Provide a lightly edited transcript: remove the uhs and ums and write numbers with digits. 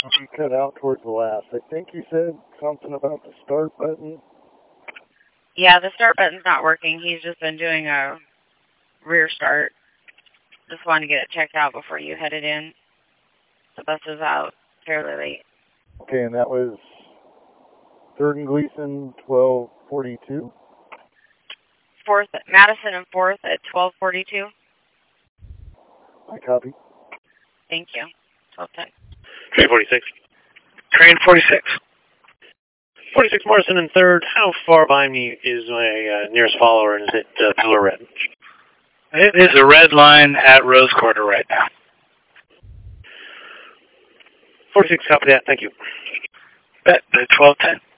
You cut out towards the last. I think you said something about the start button. Yeah, the start button's not working. He's just been doing a rear start. Just wanted to get it checked out before you headed in. The bus is out fairly late. Okay, and that was 3rd and Gleason, 12:42. Madison and 4th at 12:42. I copy. Thank you. 12:10. Train 46. Train 46. 46 Morrison in 3rd. How far behind me is my nearest follower, and is it blue or red? It is a red line at Rose Quarter right now. 46, copy that. Thank you. Bet, 12:10.